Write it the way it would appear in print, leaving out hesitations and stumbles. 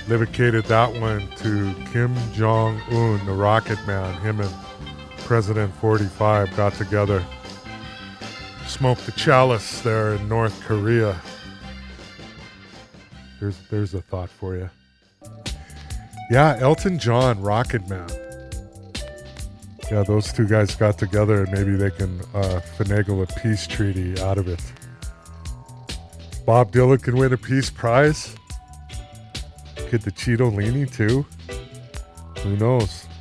dedicated that one to Kim Jong-un, the rocket man. Him and President 45 got together, smoked the chalice there in North Korea. There's a thought for you. Yeah, Elton John, Rocket Man. Yeah, those two guys got together and maybe they can finagle a peace treaty out of it. Bob Dylan can win a peace prize. Could the Cheeto Leaning too? Who knows?